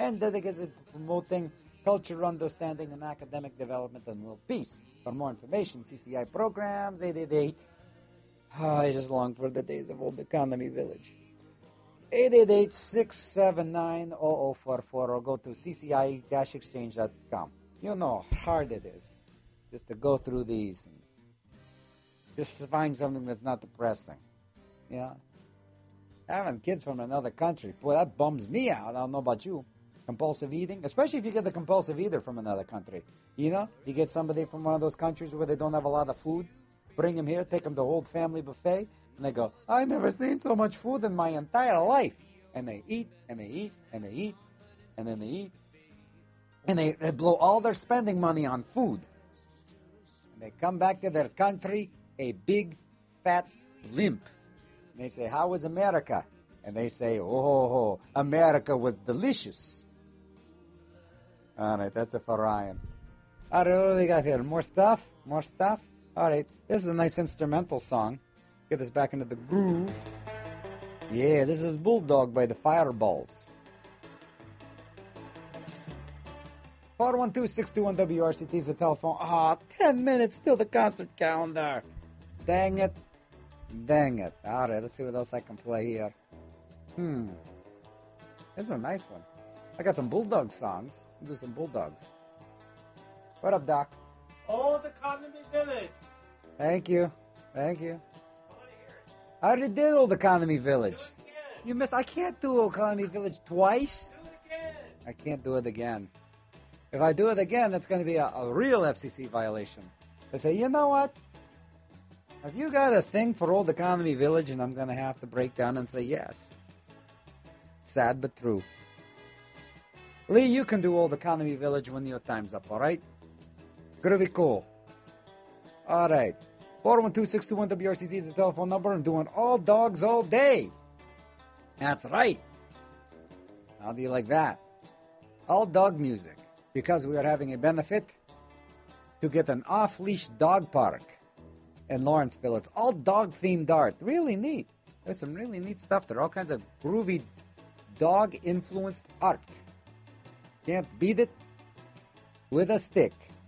and dedicated to promoting cultural understanding and academic development and world peace. For more information, CCI programs, 888. I just long for the days of Old Economy Village. 888-679-0044 or go to cci-exchange.com. You know how hard it is just to go through these and just find something that's not depressing. Yeah. Having kids from another country, boy, that bums me out. I don't know about you. Compulsive eating, especially if you get the compulsive eater from another country. You know, you get somebody from one of those countries where they don't have a lot of food, bring them here, take them to the whole family buffet, and they go, I never seen so much food in my entire life. And they eat, and they eat, and they eat, and then they eat. And they blow all their spending money on food. And they come back to their country, a big, fat limp. And they say, how was America? And they say, oh, America was delicious. All right, that's it for Ryan. All right, what do we got here? More stuff? More stuff? All right, this is a nice instrumental song. Get this back into the groove. Yeah, this is Bulldog by the Fireballs. 412-621-WRCT is the telephone. 10 minutes till the concert calendar. Dang it. Dang it. All right, let's see what else I can play here. This is a nice one. I got some Bulldog songs. I'll do some Bulldogs. What up, Doc? Old Economy Village. Thank you. Thank you. I already did Old Economy Village. Do it again. You missed. I can't do Old Economy Village twice. Do it again. I can't do it again. If I do it again, that's going to be a real FCC violation. They say, you know what? Have you got a thing for Old Economy Village? And I'm going to have to break down and say yes. Sad but true. Lee, you can do Old Economy Village when your time's up, all right? Groovy cool. All right. 412-621-WRCT is the telephone number. I'm doing all dogs all day. That's right. How do you like that? All dog music. Because we are having a benefit to get an off-leash dog park in Lawrenceville. It's all dog-themed art. Really neat. There's some really neat stuff there. All kinds of groovy dog-influenced art. Can't beat it with a stick.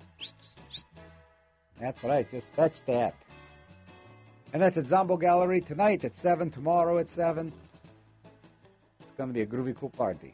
That's right. Just fetch that. And that's at Zombo Gallery tonight at 7, tomorrow at 7. It's going to be a groovy cool party.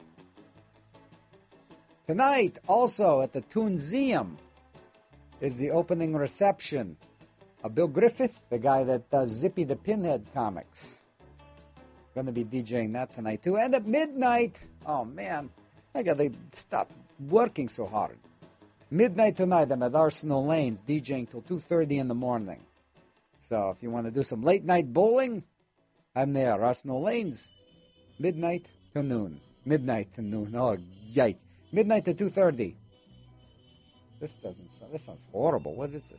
Tonight, also at the Toonseum, is the opening reception of Bill Griffith, the guy that does Zippy the Pinhead comics. Going to be DJing that tonight, too. And at midnight, oh, man, I got to stop working so hard. Midnight tonight, I'm at Arsenal Lanes, DJing till 2:30 in the morning. So if you want to do some late-night bowling, I'm there. Arsenal Lanes, midnight to noon. Midnight to noon. Oh, yikes. Midnight to 2:30. This sounds horrible. What is this?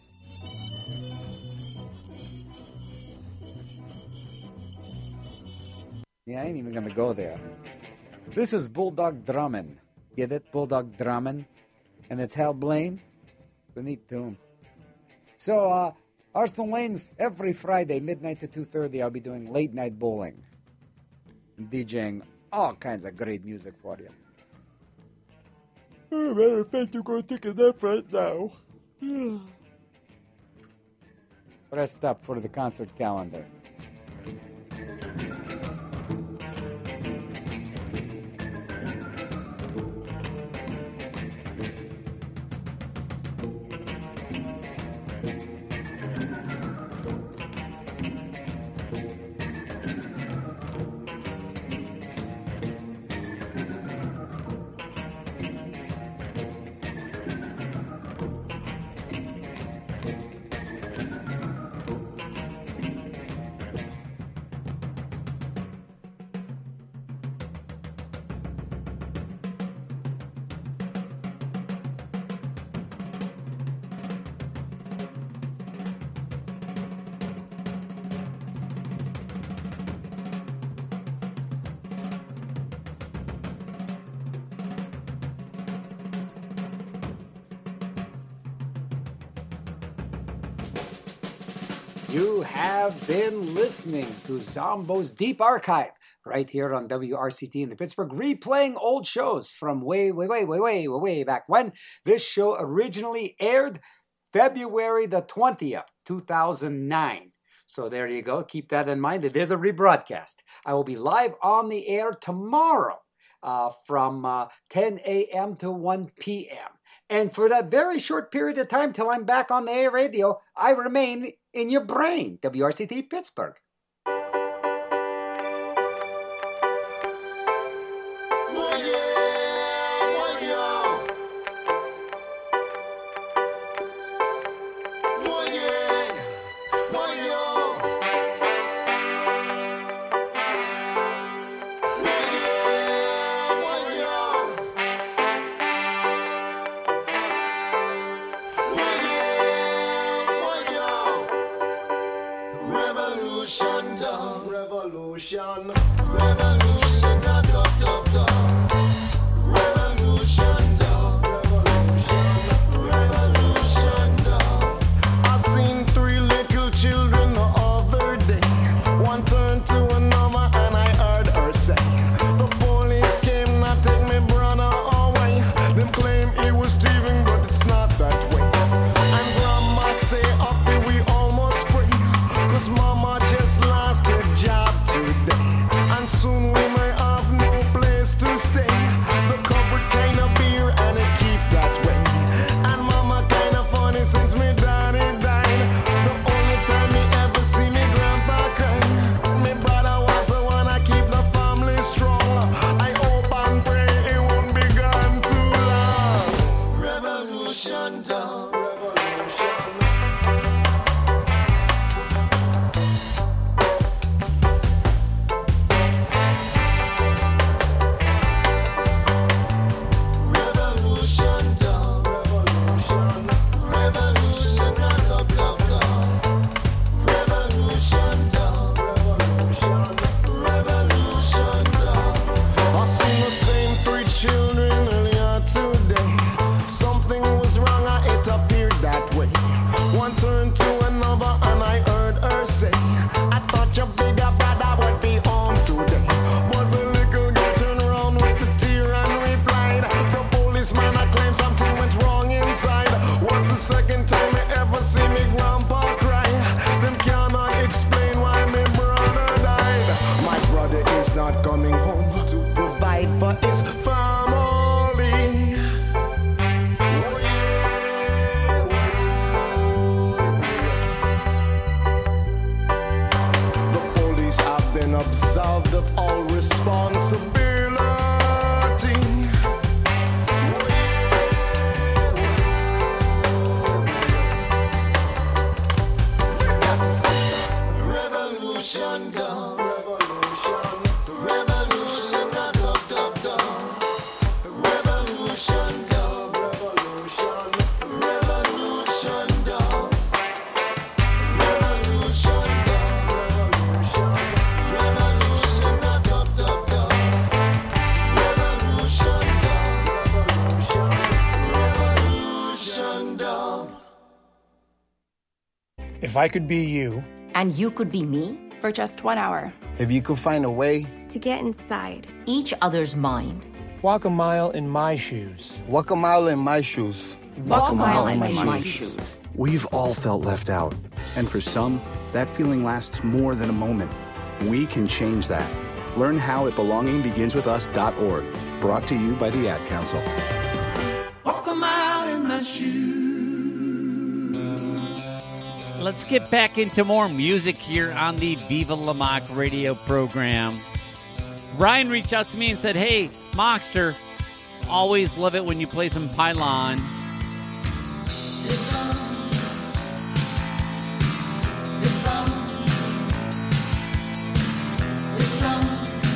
Yeah, I ain't even going to go there. This is Bulldog Drummond. Get it? Bulldog Drummond. And it's Hal Blaine. It's a neat tune. So, Arsenal Lanes, every Friday, midnight to 2:30, I'll be doing late night bowling. DJing all kinds of great music for you. Matter of fact, you're going to take a nap right now. Rest up for the concert calendar. You have been listening to Zombo's Deep Archive right here on WRCT in the Pittsburgh, replaying old shows from way back when. This show originally aired February the 20th, 2009. So there you go. Keep that in mind. It is a rebroadcast. I will be live on the air tomorrow from 10 a.m. to 1 p.m. And for that very short period of time till I'm back on the air radio, I remain in your brain. WRCT Pittsburgh. Revolution, revolution, top, top, top. Revolution, revolution, I seen 3 little children the other day. One turned to another and I heard her say, the police came not take me brother away. Them claim he was thieving, but it's not that way. And grandma say, up we almost pray, 'cause mama just lost her job today. And soon we may have no place to stay. The cupboard kind of beer and it keep that way. And mama kind of funny since me daddy died. The only time me ever see me grandpa cry. Me brother was the one I keep the family strong. I hope and pray it won't be gone too long. Revolution done. Revolution. One turned to another and I heard her say, I thought your bigger brother would be home today. But the little girl turned around with a tear and replied, the policeman I claimed something went wrong inside. Was the second time I ever see me grandpa cry. Them cannot explain why my brother died. My brother is not coming home to provide for his family. Absolved of all responsibility. Yes. Revolution done. Revolution. Revolution not up, up, down. Revolution done. Revolution. Revolution done. Revolution done. Revolution. Revolution, not up, up, up. Revolution, revolution, revolution, dog. If I could be you, and you could be me for just 1 hour, if you could find a way to get inside each other's mind, walk a mile in my shoes. Walk a mile in my shoes. Walk a mile in my shoes. We've all felt left out, and for some, that feeling lasts more than a moment. We can change that. Learn how at belongingbeginswithus.org. Brought to you by the Ad Council. Walk a mile in my shoes. Let's get back into more music here on the Viva La Mock radio program. Ryan reached out to me and said, hey, Mockster, always love it when you play some Pylon. This song. This song. This song.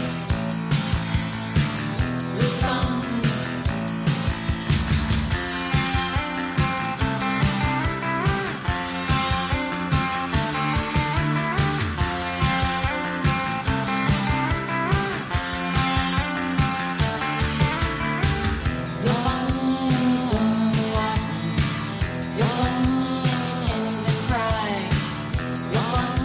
This song. You're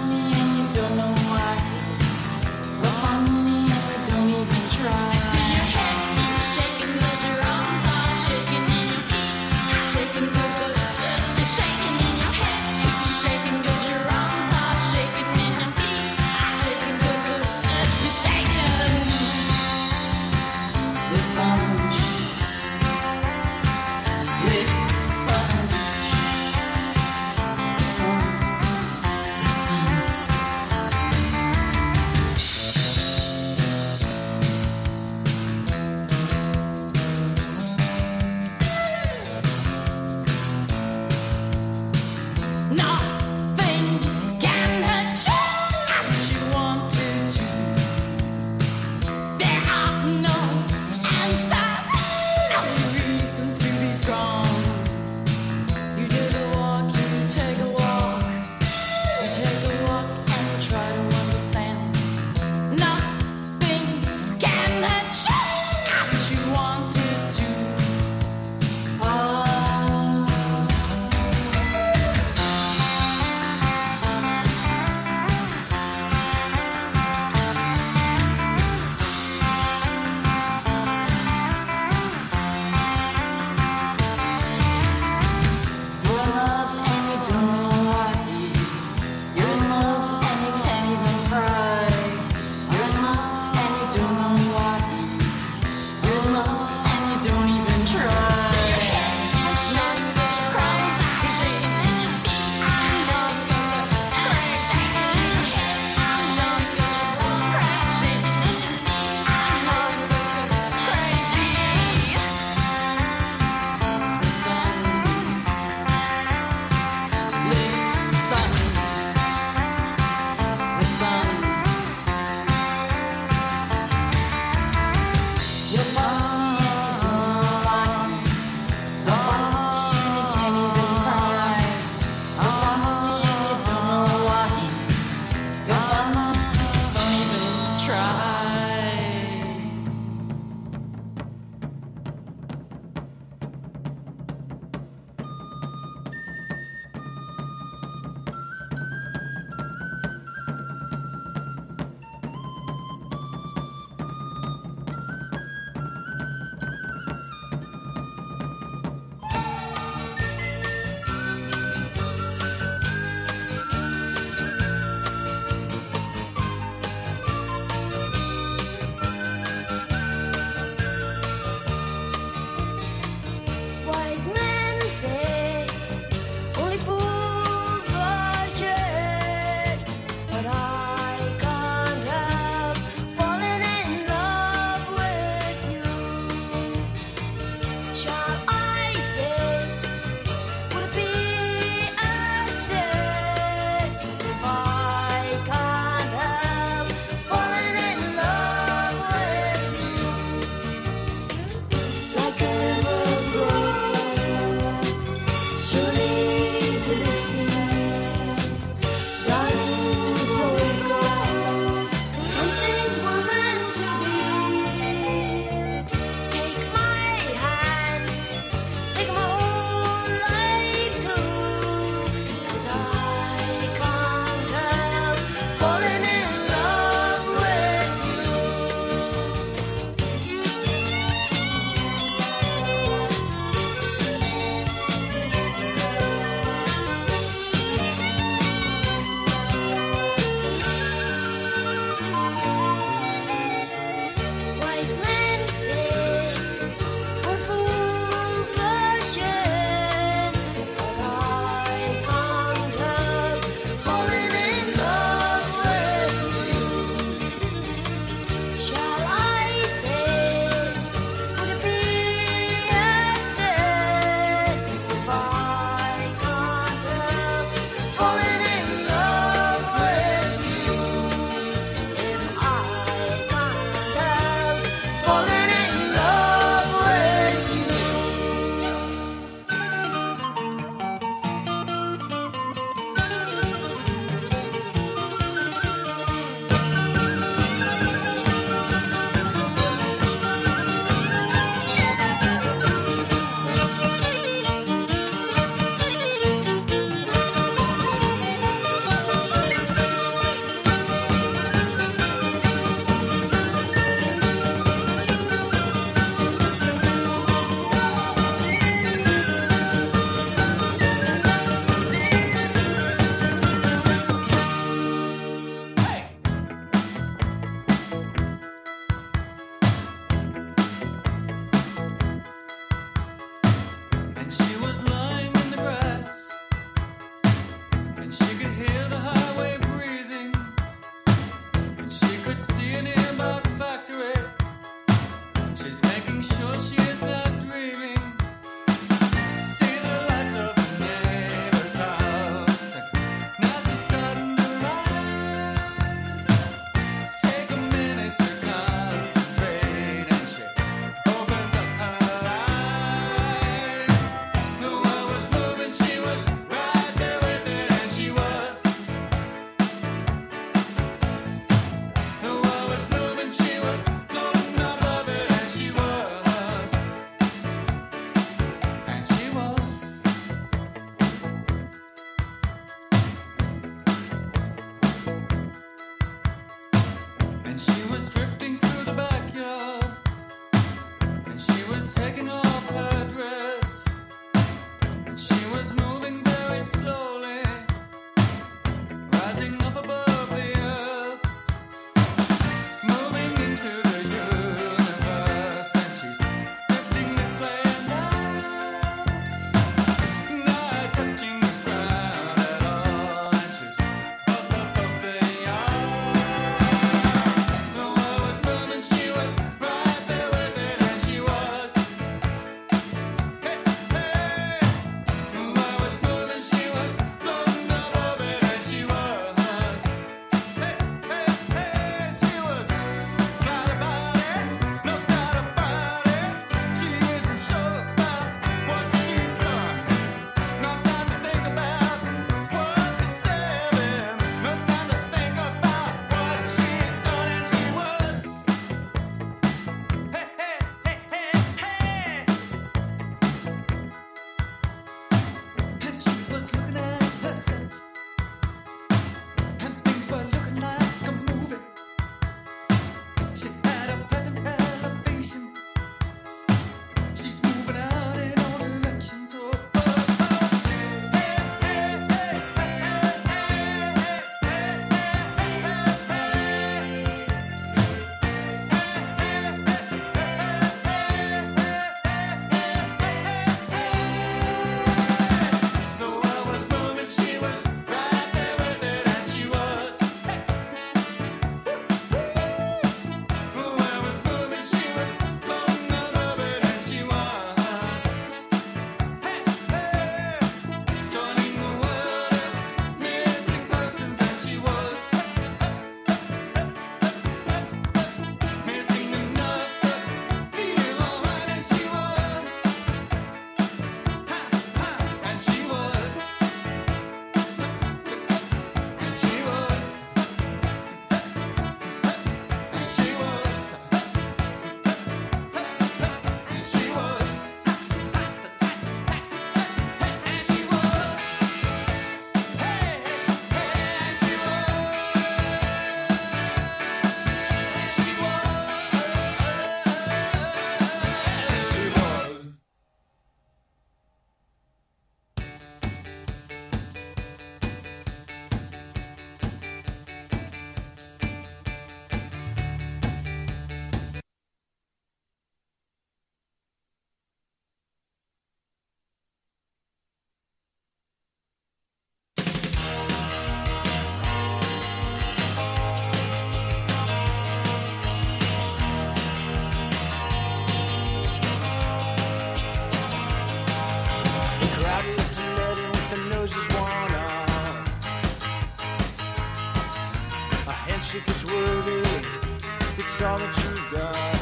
handshake is worthy if it's all that you've got.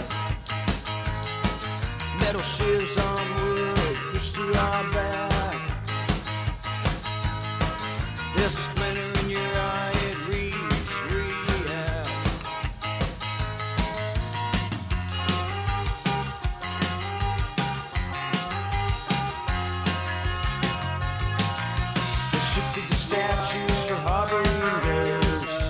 Metal shivs on wood pushed to our back. There's a splinter in your eye, it reads react. They shifted the statues for harboring ghosts.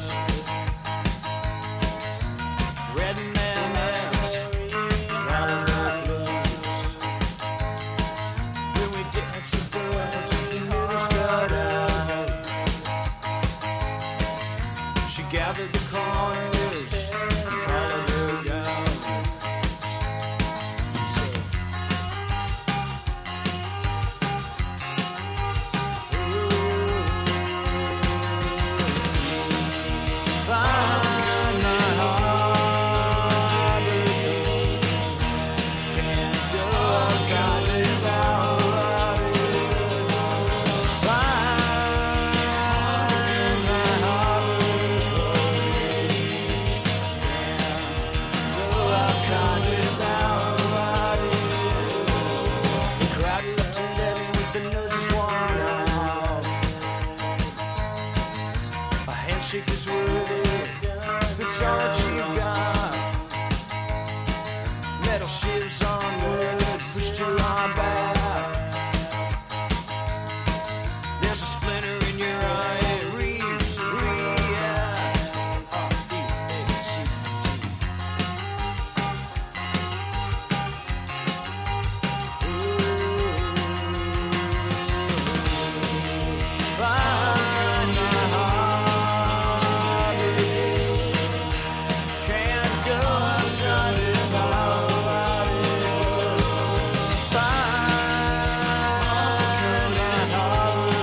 Red and necks, out of their clothes. When we dance the birds, the needles got out. She gathered the corners and colored her gown. She said, find my harbor, can't go outside without you. Find my harbor, can't go outside without you. The crowd is up to 11 with the noses worn out. A handshake is worthy if it's all that you got. Metal shivs on wood pushed to our back. There's a splinter in your eye, it reads react. Find my harbor, can't go outside without you. Find my harbor,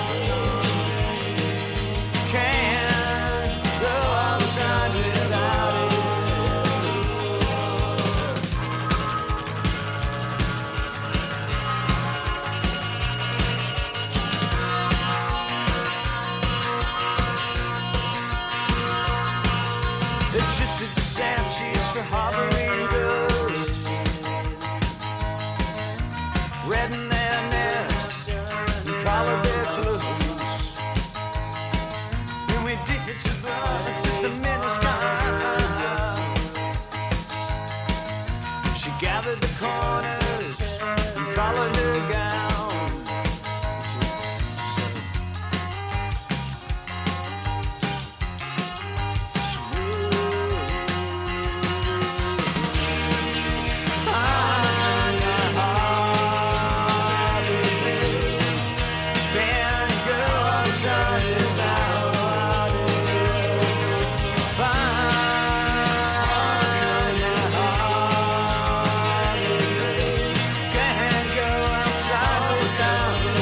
can't go outside without you. They've shifted the statues for harboring ghosts. Red in their necks and collared their clothes. And we did survive except the minutes gone. She gathered the corners and collared her gown. She said, find my harbor, can't go outside without you. Find my harbor, can't go outside without you.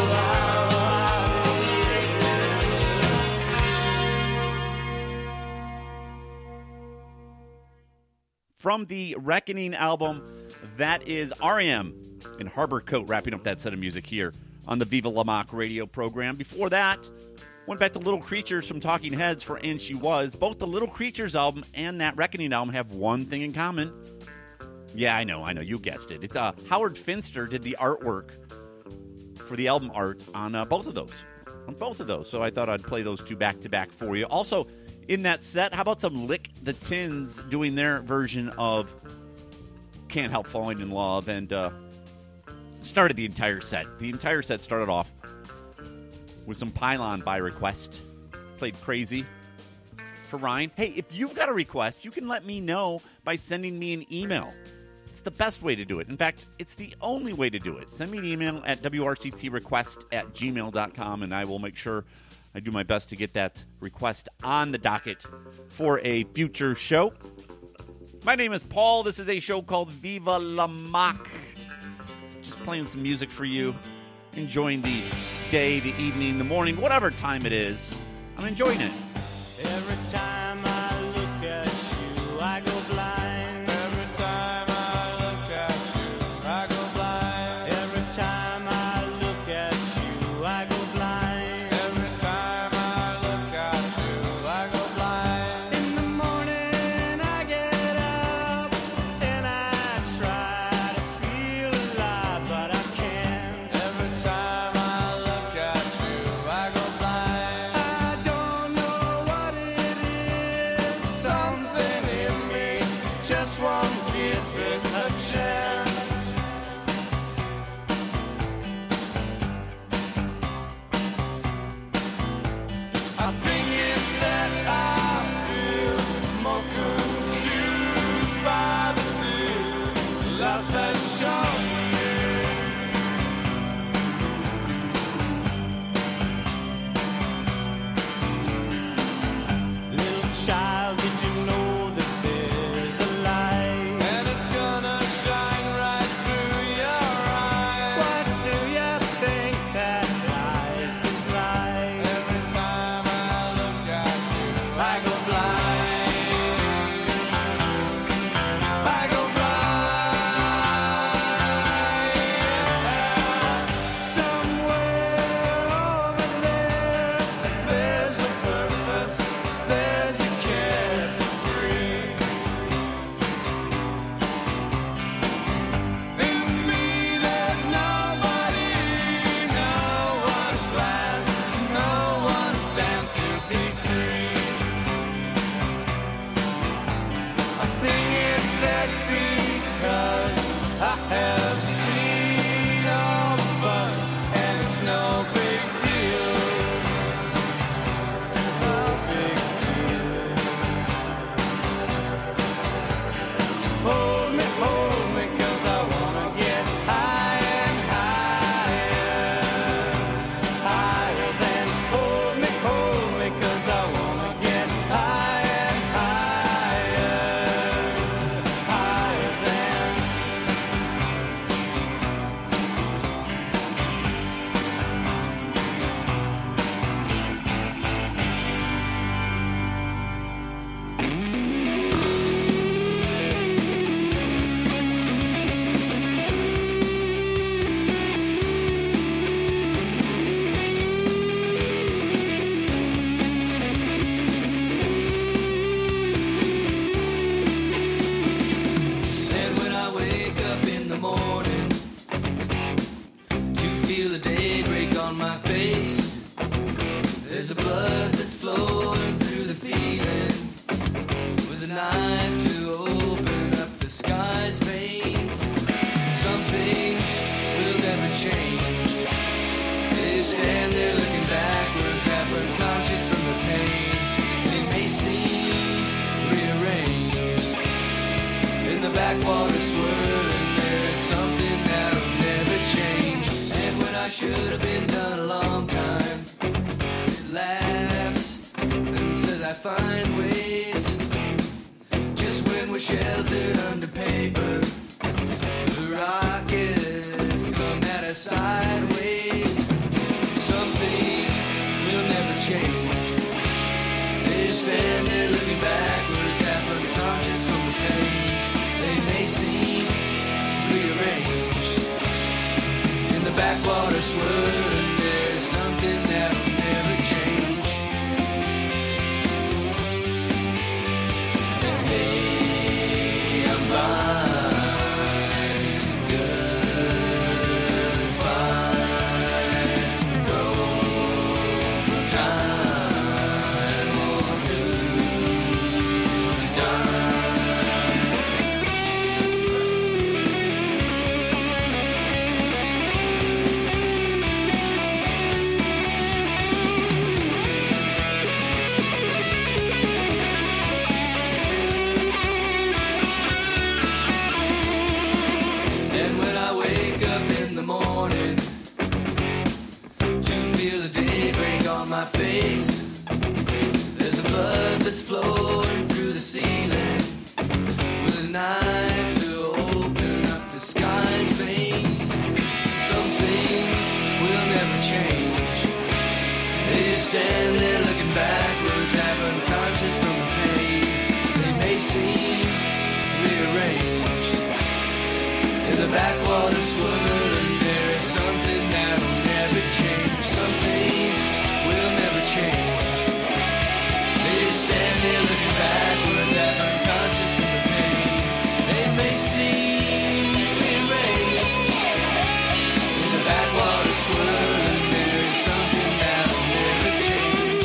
From the Reckoning album, that is R.E.M. in Harbor Coat, wrapping up that set of music here on the Viva La Mock radio program. Before that, went back to Little Creatures from Talking Heads for And She Was. Both the Little Creatures album and that Reckoning album have one thing in common. Yeah, I know, you guessed it. It's Howard Finster did the artwork for the album art on both of those. So I thought I'd play those two back-to-back for you. Also, in that set, how about some Lick the Tins doing their version of Can't Help Falling in Love, and started the entire set. The entire set started off with some Pylon by request. Played Crazy for Ryan. Hey, if you've got a request, you can let me know by sending me an email. It's the best way to do it. In fact, it's the only way to do it. Send me an email at wrctrequest@gmail.com, and I will make sure I do my best to get that request on the docket for a future show. My name is Paul. This is a show called Viva La Mock. Just playing some music for you. Enjoying the day, the evening, the morning, whatever time it is. I'm enjoying it. Every time I look at you, I go blind. Every time I look at you, I go blind. Every time I look at you, I go blind. Every time I look at you, I go blind. In the morning Child, did you know that there's a light? And it's gonna shine right through your eyes. What do you think that life is like? Every time I look at you, I go blind. I go blind. Somewhere over there, there's a purpose, there's a carefree. In me, there's nobody, no one glad, no one stand to be free. I think it's that because I have seen all of us, and it's no big deal. No big deal. Hold me, 'cause I wanna get high and higher. Higher than hold me, 'cause I wanna get high and higher. Higher than. And when I wake up in the morning to feel the day break on my face, there's a blood that's flowing through the feeling, with a knife to open up the sky's veins. Some things will never change. They stand there looking backwards, half unconscious from the pain. They may seem rearranged. In the backwater swirling, there is something that'll never change. And when I should have been done a long time, it laughs and says I find ways. Just when we're sheltered under paper, the rockets come at us sideways. Something will never change. They stand there looking backwards, half unconscious from the pain. They may seem rearranged. In the backwater swirling, there's something that'll never change. And hey, I'm fine, good, fine, frozen from time, or who's done. And when I wake up in the morning to feel the day break on my face, there's a blood that's flowing through the ceiling, with a knife to open up the sky's veins. Some things will never change. They stand there looking backwards, half unconscious from the pain. They may seem rearranged. In the backwater swirling, there is something that'll never change. Some things will never change. They stand there looking backwards, half unconscious from the pain. They may seem rearranged. In the backwater swirling, there is something that'll never change.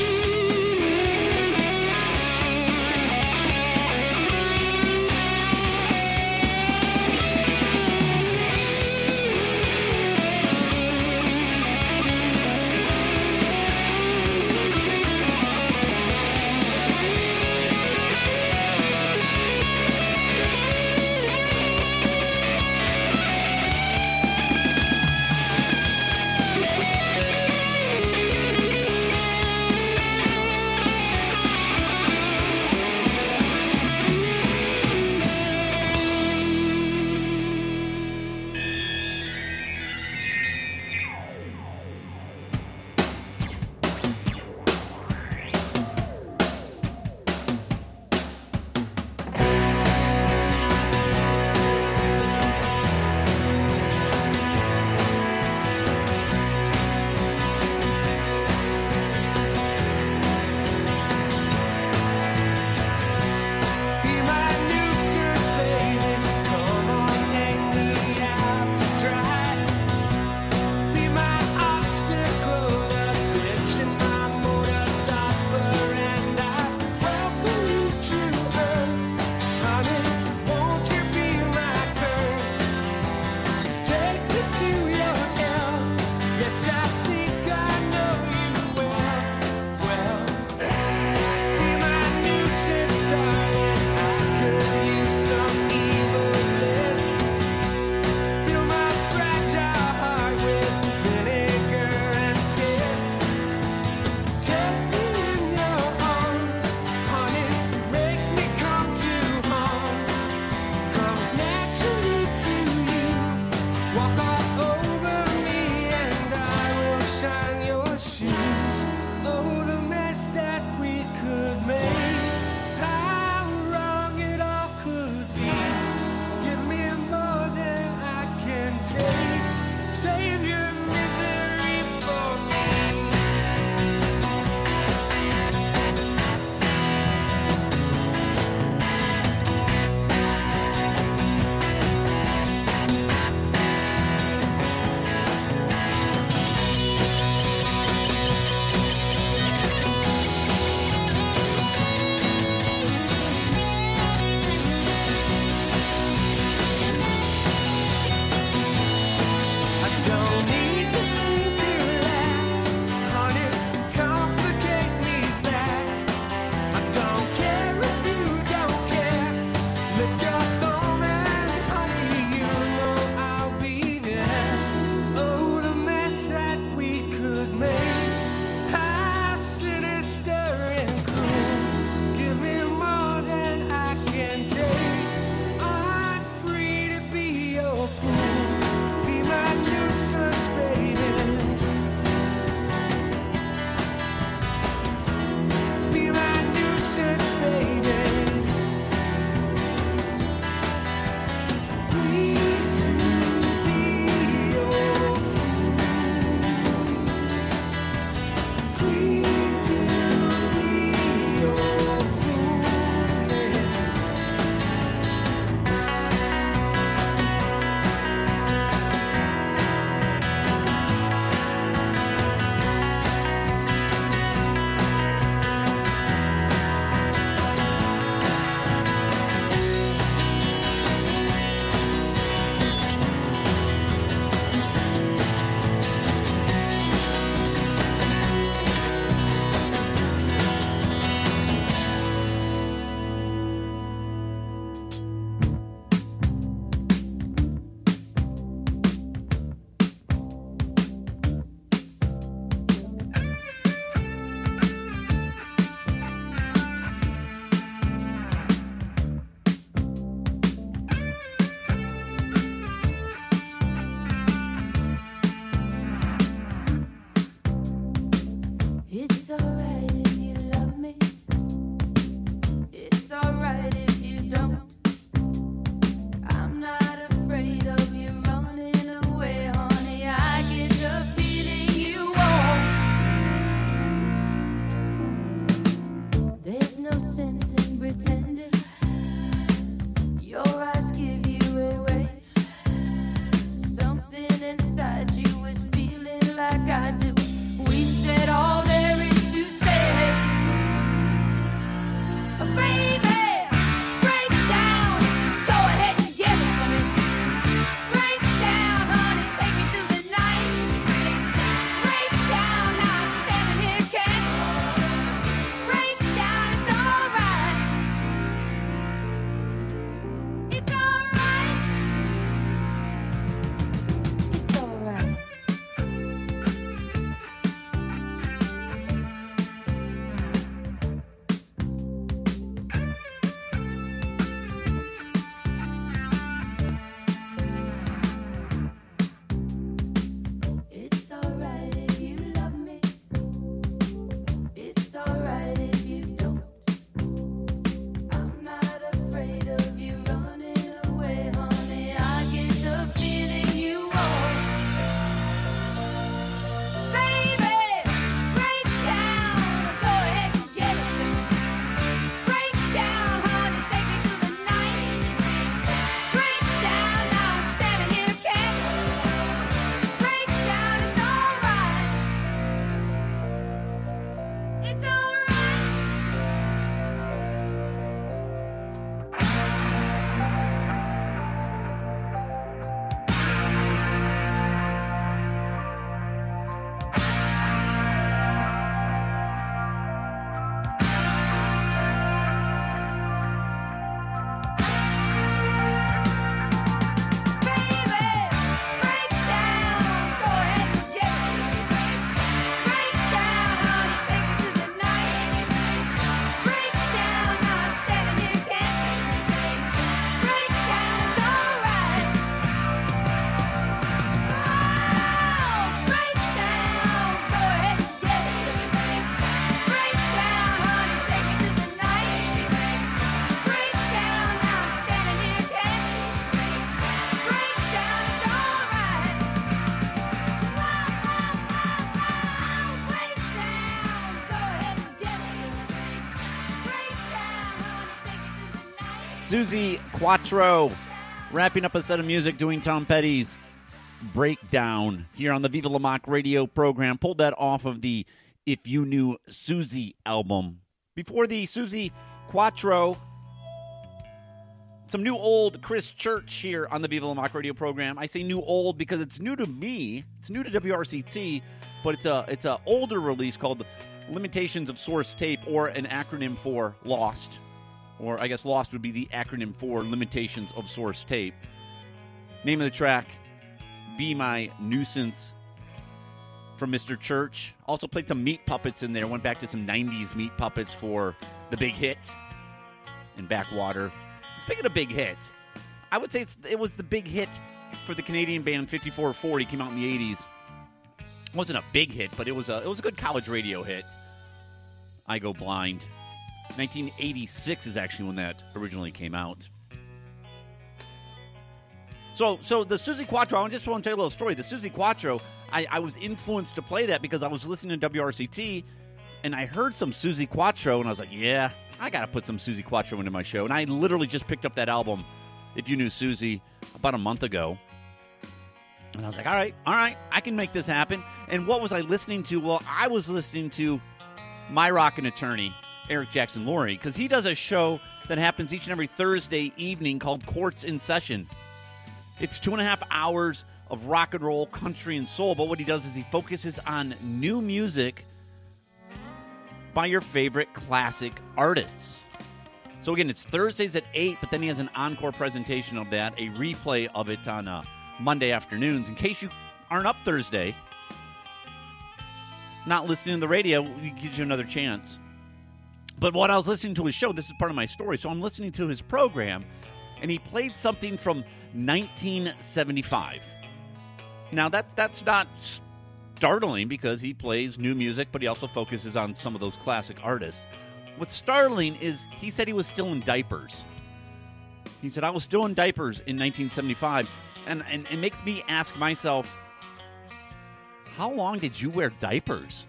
Suzi Quatro, wrapping up a set of music, doing Tom Petty's Breakdown here on the Viva La Mock radio program. Pulled that off of the If You Knew Suzi album. Before the Suzi Quatro, some new old Chris Church here on the Viva La Mock radio program. I say new old because it's new to me. It's new to WRCT, but it's a older release called Limitations of Source Tape, or an acronym for LOST. Or I guess LOST would be the acronym for Limitations of Source Tape. Name of the track, Be My Nuisance, from Mr. Church. Also played some Meat Puppets in there. Went back to some 90s Meat Puppets for The Big Hit and Backwater. Speaking of big hit, I would say it was the big hit for the Canadian band 5440. Came out in the 80s. It wasn't a big hit, but it was a good college radio hit. I Go Blind. 1986 is actually when that originally came out. So the Suzi Quatro, I just want to tell you a little story. The Suzi Quatro, I was influenced to play that because I was listening to WRCT, and I heard some Suzi Quatro, and I was like, yeah, I got to put some Suzi Quatro into my show. And I literally just picked up that album, If You Knew Suzi, about a month ago. And I was like, all right, I can make this happen. And what was I listening to? Well, I was listening to my rockin' attorney, Eric Jackson Laurie, because he does a show that happens each and every Thursday evening called Courts in Session. It's 2.5 hours of rock and roll, country, and soul, but what he does is he focuses on new music by your favorite classic artists. So again, it's Thursdays at 8, but then he has an encore presentation of that, a replay of it on Monday afternoons. In case you aren't up Thursday, not listening to the radio, it gives you another chance. But when I was listening to his show, this is part of my story, so I'm listening to his program, and he played something from 1975. Now, that's not startling because he plays new music, but he also focuses on some of those classic artists. What's startling is he said he was still in diapers. He said, I was still in diapers in 1975, and it makes me ask myself, how long did you wear diapers?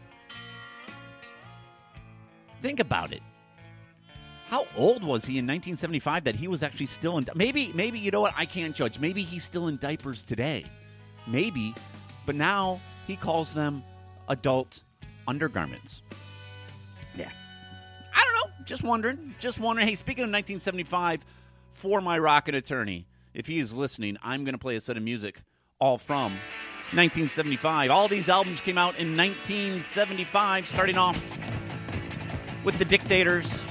Think about it. How old was he in 1975 that he was actually still in... Maybe, you know what? I can't judge. Maybe he's still in diapers today. Maybe. But now he calls them adult undergarments. Yeah. I don't know. Just wondering. Hey, speaking of 1975, for my rockin' attorney, if he is listening, I'm going to play a set of music all from 1975. All these albums came out in 1975, starting off with The Dictators.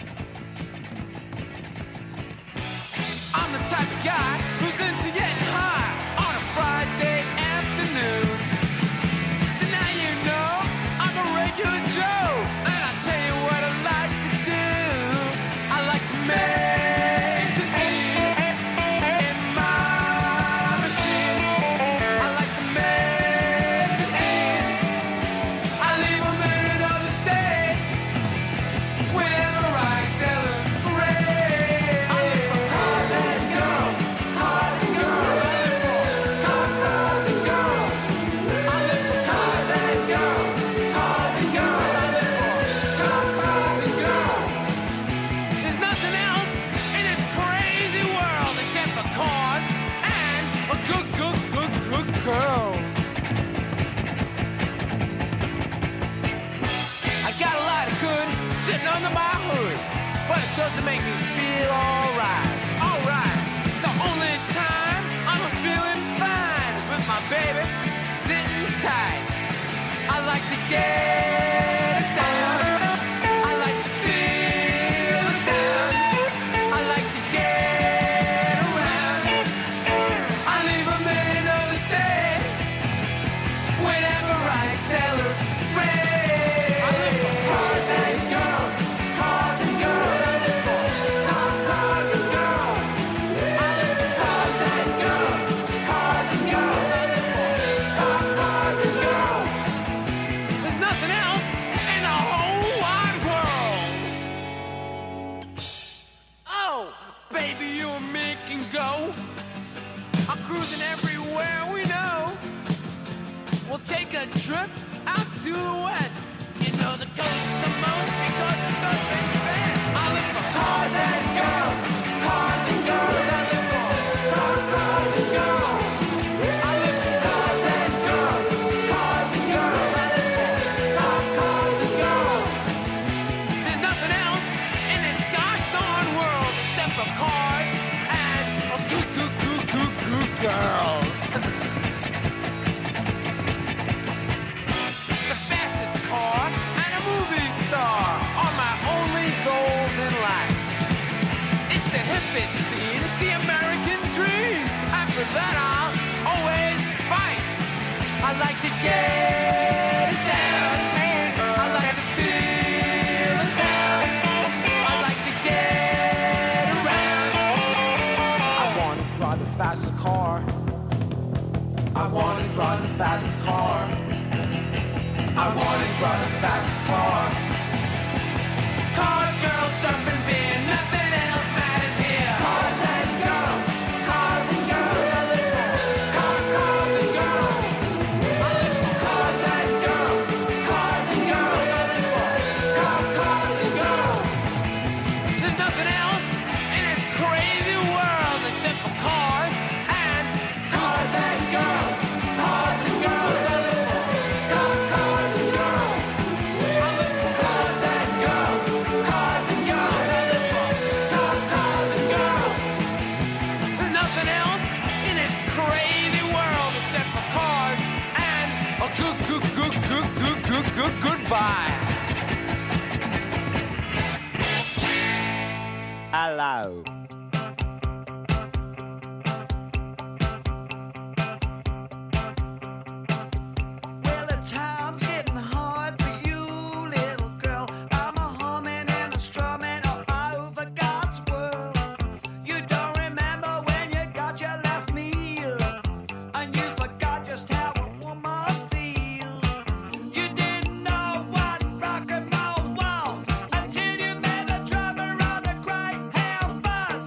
I'm the type of guy who's into getting high on a Friday afternoon. So now you know I'm a regular Joe, and I'll tell you what I like to do. I like to make the scene in my machine. I like to make the scene. I leave a minute on the stage whenever I celebrate. I live for cars and girls, cars and girls. I live for cars and girls. I live for cars and girls, cars and girls. I live for cars and girls. There's nothing else in this crazy world except for cars and good girls. I got a lot of good sitting under my hood, but it doesn't make me feel alright. Alright. The only time I'm feeling fine is with my baby sitting tight. I like to get down. I like to feel the sound. I like to get around. I leave a minute on the stage whenever I celebrate. I live for cars and girls, cars and girls. I live for cars and girls. I live for cars and girls, cars and girls. I live for cars and girls. There's nothing else in the whole wide world. Oh, baby, you and me can go. I'm cruising everywhere we know. We'll take a trip out to the west. You know the coast the most because it's so big fast. I live for cars and girls, cars and girls. that I'll always fight. I like to get down. I like to feel the sound. I like to get around. I wanna drive the fastest car. I wanna drive the fastest car. I wanna drive the fastest car. Cars, girls, surfing, beer, nothing else matters here. Cars and girls, cars and girls. I live for cars and girls. I live for cars and girls, cars and girls. I live for cars and girls. There's nothing else in this crazy world except for cars and girls, cars and girls. I live for cars and girls. I live for cars and girls, cars and girls. I live for cars and girls. There's nothing else in this crazy world except for cars and a goodbye. Hello. Well, the time's getting hard for you, little girl. I'm a humming and a strumming all over God's world. You don't remember when you got your last meal, and you forgot just how a woman feels. You didn't know what rock and roll was until you met the drummer on the Greyhound bus.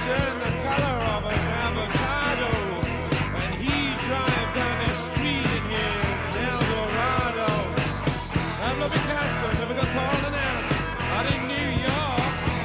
turn the color of an avocado. And he drive down the street in his Eldorado. Pablo Picasso never got called and asked out in New York.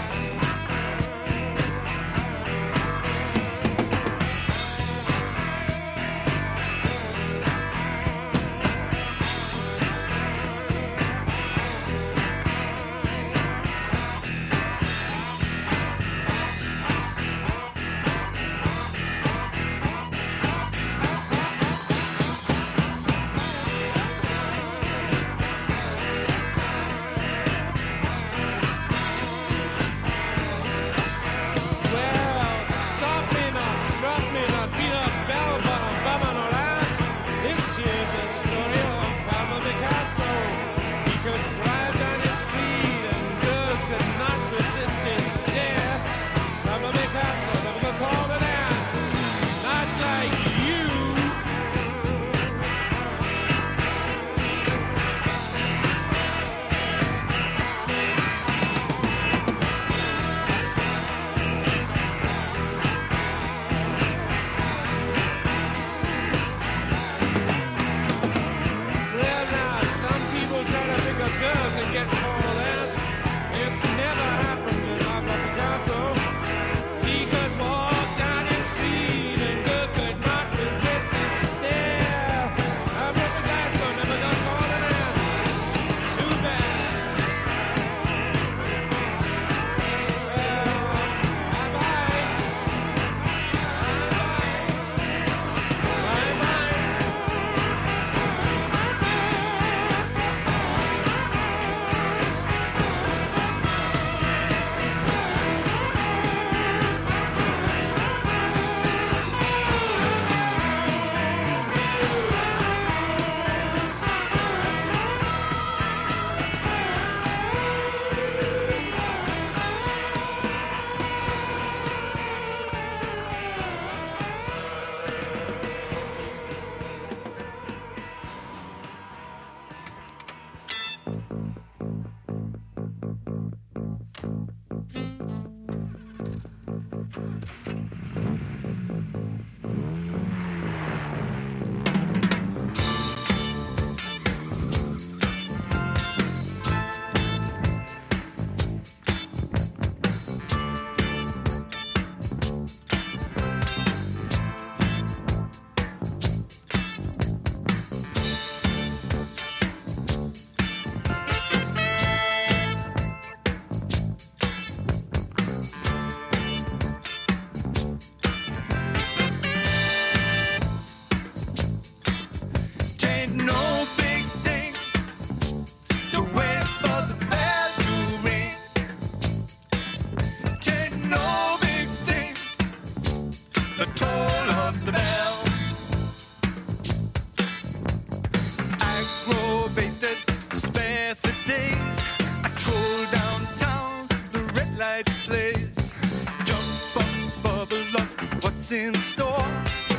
In store,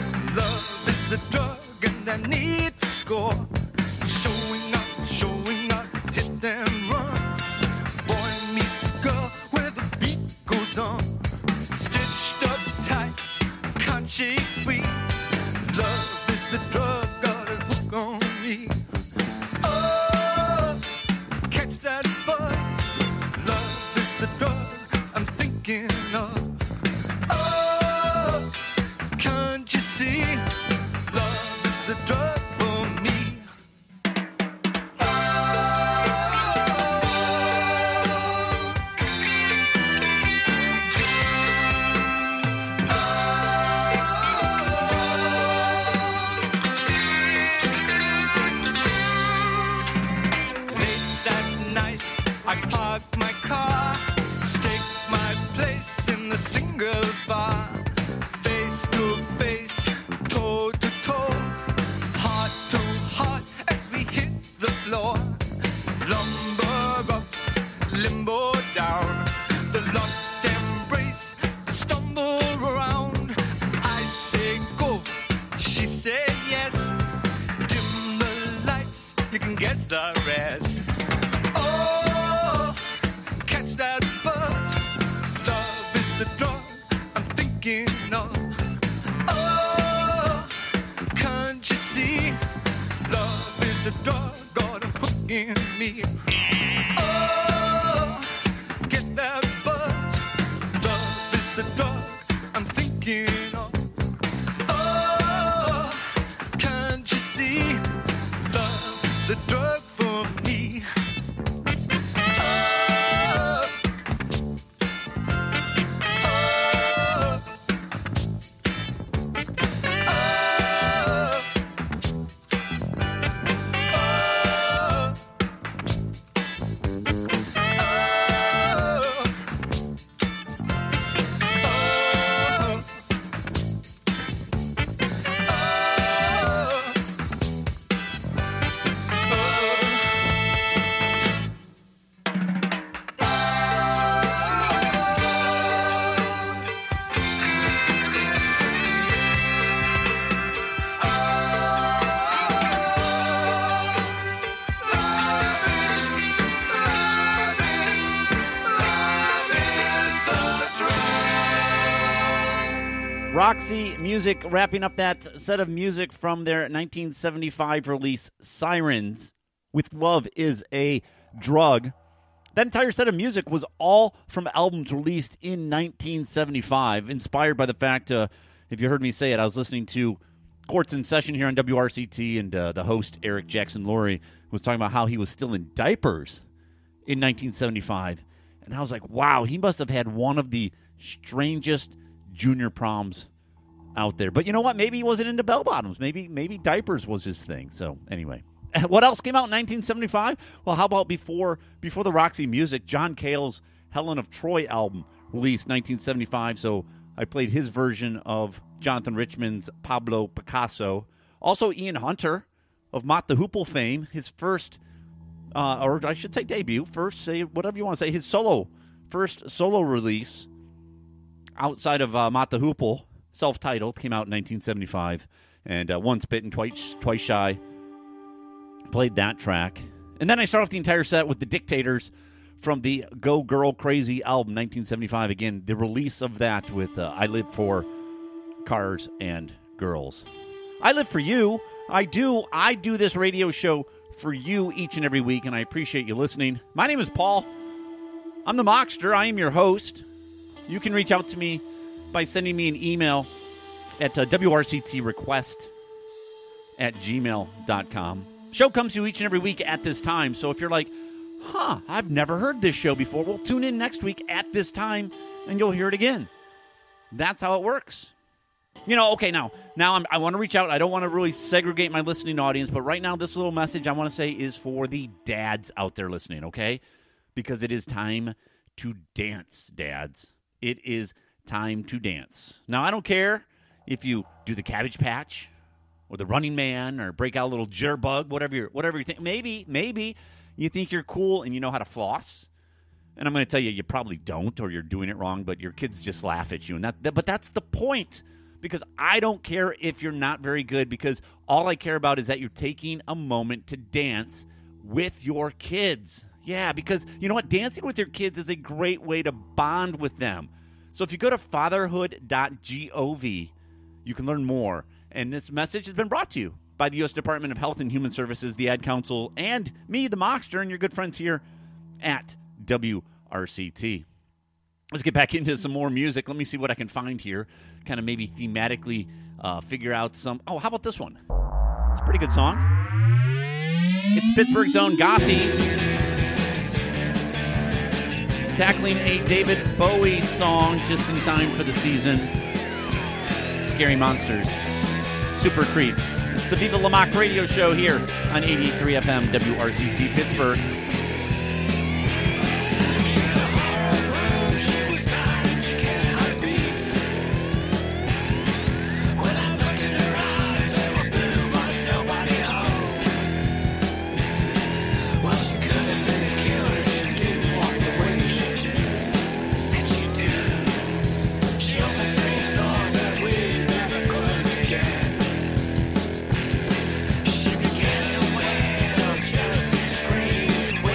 love is the drug, and I need to score. Showing up, hit and run. Boy meets girl where the beat goes on. Stitched up tight, can't shake free. Love is the drug, got a hook on me. Oh, catch that buzz. Love is the drug I'm thinking of. Can't you see? Love is the drug for me. Late that night, I park my car, stake my place in the singles bar. Face to face, toe to toe, heart to heart as we hit the floor. Lumber up, limbo down, the locked embrace, the stumble around. I say go, she say yes. Dim the lights, you can guess the rest. Oh, catch that buzz. Love is the drug I'm thinking of. Oh, can't you see? Love is a dog got a hook in me. Oh, get that buzz. Love is the dog I'm thinking of. Oh, can't you see? Love, the drug for me. Roxy Music wrapping up that set of music from their 1975 release, Sirens, with Love is a Drug. That entire set of music was all from albums released in 1975, inspired by the fact, if you heard me say it, I was listening to Courts in Session here on WRCT, and the host, Eric Jackson Laurie, was talking about how he was still in diapers in 1975. And I was like, wow, he must have had one of the strangest junior proms out there. But you know what? Maybe he wasn't into bell bottoms. Maybe diapers was his thing. So anyway, what else came out in 1975? Well, how about before the Roxy Music, John Cale's Helen of Troy album released 1975. So I played his version of Jonathan Richman's Pablo Picasso. Also, Ian Hunter of Mott the Hoople fame, his first, or I should say debut, first, say whatever you want to say, his first solo release outside of Mott the Hoople, self-titled, came out in 1975. And Once Bitten, Twice Shy, played that track. And then I start off the entire set with The Dictators from the Go Girl Crazy album, 1975. Again, the release of that with I Live for Cars and Girls. I live for you. I do this radio show for you each and every week, and I appreciate you listening. My name is Paul. I'm the Mockster. I am your host. You can reach out to me by sending me an email at wrctrequest@gmail.com. Show comes to you each and every week at this time, so if you're like, I've never heard this show before, well, tune in next week at this time, and you'll hear it again. That's how it works. You know, okay, now I want to reach out. I don't want to really segregate my listening audience, but right now this little message I want to say is for the dads out there listening, okay? Because it is time to dance, dads. It is time to dance. Now, I don't care if you do the Cabbage Patch or the Running Man or break out a little jitterbug, whatever you think. Maybe you think you're cool and you know how to floss. And I'm going to tell you, you probably don't, or you're doing it wrong, but your kids just laugh at you. But that's the point, because I don't care if you're not very good, because all I care about is that you're taking a moment to dance with your kids. Yeah, because you know what? Dancing with your kids is a great way to bond with them. So if you go to fatherhood.gov, you can learn more. And this message has been brought to you by the U.S. Department of Health and Human Services, the Ad Council, and me, the Mockster, and your good friends here at WRCT. Let's get back into some more music. Let me see what I can find here. Kind of maybe thematically figure out some... Oh, how about this one? It's a pretty good song. It's Pittsburgh's own Gothies tackling a David Bowie song just in time for the season. Scary Monsters. Super Creeps. It's the Viva La Mock radio show here on 88.3 FM WRCT Pittsburgh. She began to wail, jealousy screams.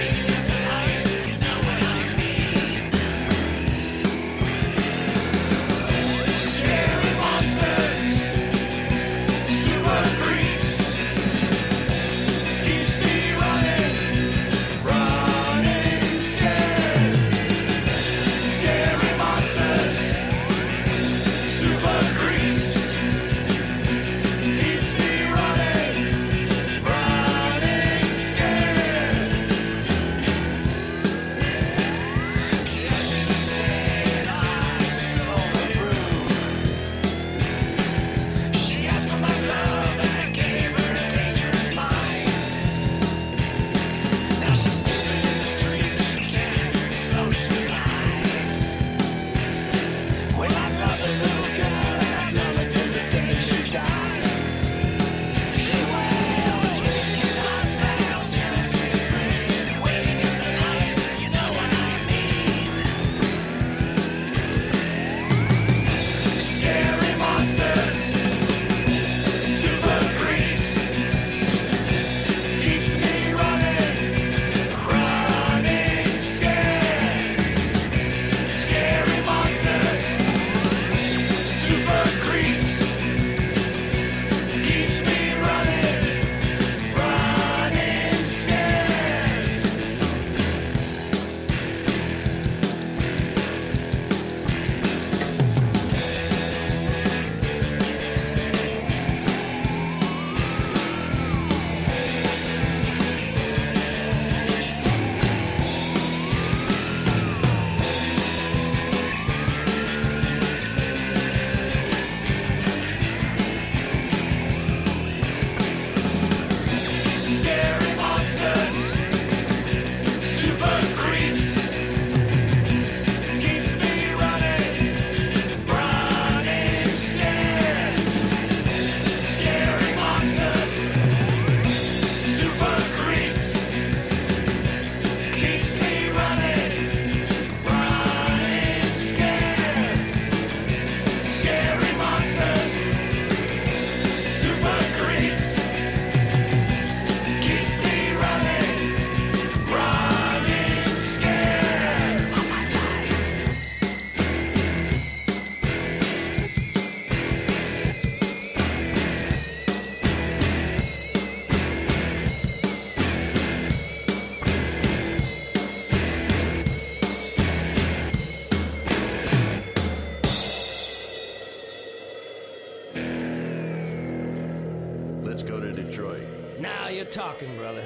let's go to Detroit. Now you're talking, brother.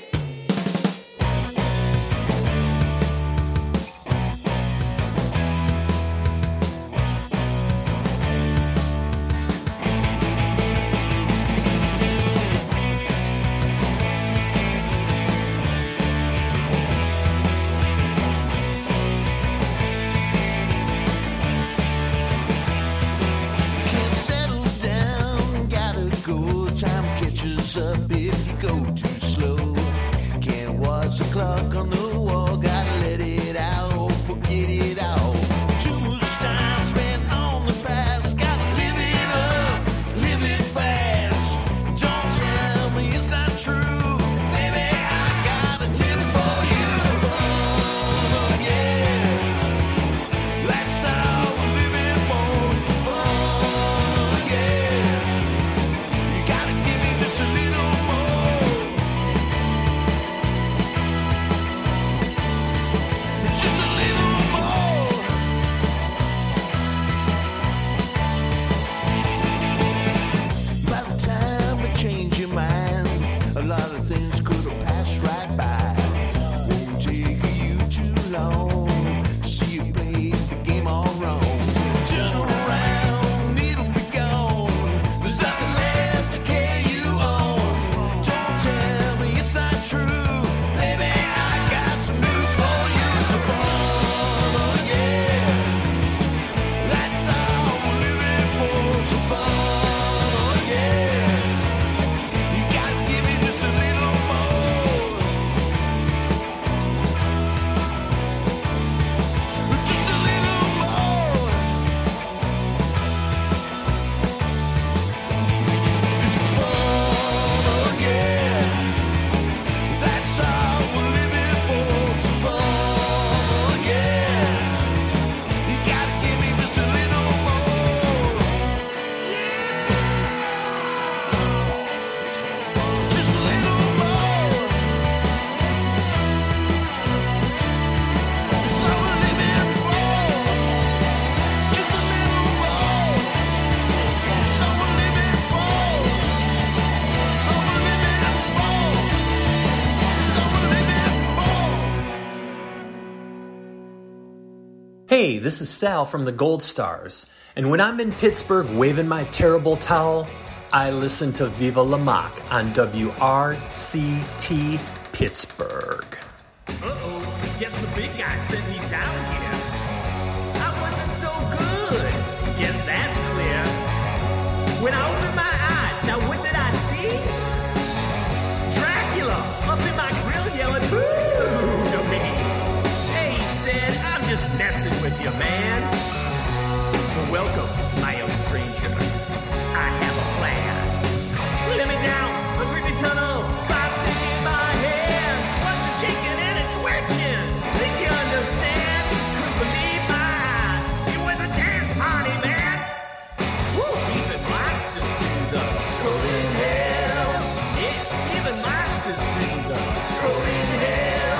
Up if you go too slow. Can't watch the clock on the wall. Gotta let it out or forget it all. Too much time spent on the past. Gotta live it up, live it fast. Don't tell me it's not true, baby. I got a tip for you. Fun, yeah. That's how we live it for fun, yeah. You gotta give me just a little more. Just a little more. By the time you change your mind, a lot of things could have passed right by. Won't take you too long. See you play the game all wrong. Turn around, it'll be gone. There's nothing left to carry you on. Don't tell me it's not true, baby. I got some news for you. So fun, yeah. That's how we're living for. So fun, yeah. You gotta give me just a little more. Just a little more. It's fun, yeah. That's how we're living for. So fun, yeah. You gotta give me just a little more. Just a little more. That's how we're living for. Just a little more. That's how we're living for. That's how we're living for. That's how we're living for. Hey, this is Sal from the Gold Stars, and when I'm in Pittsburgh waving my terrible towel, I listen to Viva La Mock on WRCT Pittsburgh. Uh-oh, guess the big guy sent me down here. I wasn't so good. Guess that's clear. When I opened my eyes, now what did I see? Dracula up in my grill yelling, boo to me. Hey, he said, I'm just messing with you, man. Well, welcome, my old stranger. I have a plan. Let me down a creepy tunnel. Plastic in my hand. What's it shaking and it's twitching? Think you understand? Couldn't believe my eyes. It was a dance party, man. Woo! Even monsters do the strolling hell. Yeah, even monsters do the strolling hell.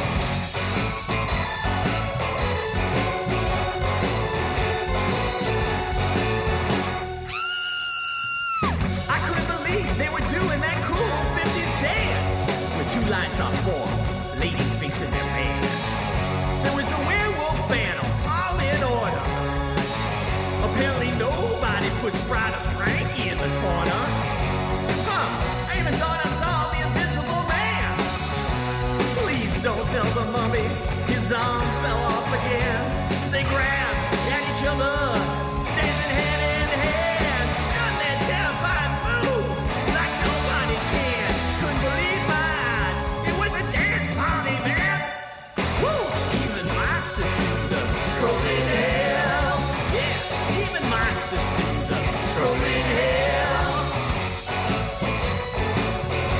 I couldn't believe they were doing that cool 50s dance. With two lines on form, ladies' faces in red. There was the werewolf phantom, all in order. Apparently nobody puts Pride of Frankie in the corner. Huh, I even thought I saw the Invisible Man. Please don't tell the mummy his arm fell off again. They grabbed at each other, dancing hand in hand, doing their terrifying moves like nobody can. Couldn't believe my eyes. It was a dance party, man. Woo! Even monsters do the strolling hell. Yeah, even monsters do the strolling hell.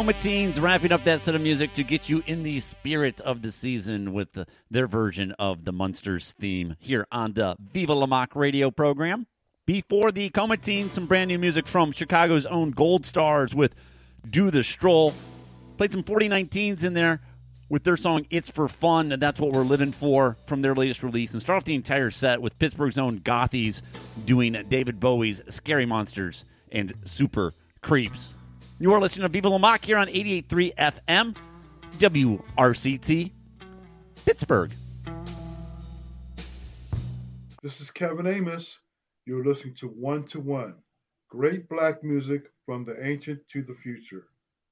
Comatines wrapping up that set of music to get you in the spirit of the season with their version of the Munsters theme here on the Viva La Mock radio program. Before the Comatines, some brand new music from Chicago's own Gold Stars with Do the Stroll. Played some 4019s in there with their song It's for Fun, and that's what we're living for from their latest release. And start off the entire set with Pittsburgh's own Gothies doing David Bowie's Scary Monsters and Super Creeps. You are listening to Viva La Mock here on 88.3 FM, WRCT, Pittsburgh. This is Kevin Amos. You're listening to 1 to 1. Great black music from the ancient to the future.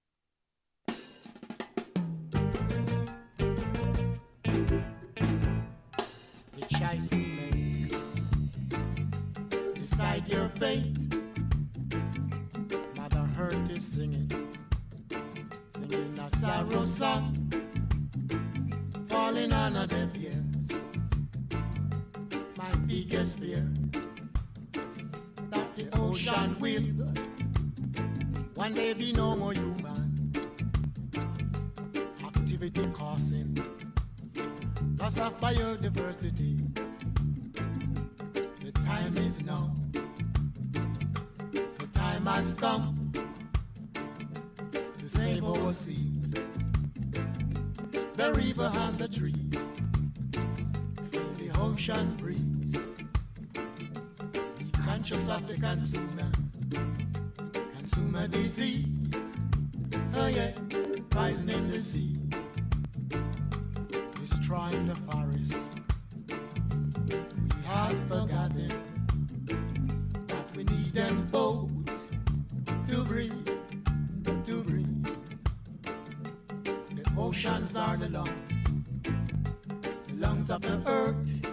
The choice we make, decide your fate. Mother Earth is singing a sorrow song, falling on a deaf ears. My biggest fear, that the ocean will one day be no more human activity causing loss of biodiversity. The time is now. The time has come to save our seas, the river and the trees, feel the ocean breeze. Be conscious of the consumer disease. Oh yeah, poisoning the sea, destroying the forest. We have forgotten that we need them both to breathe, to breathe. The oceans are the lungs of the earth.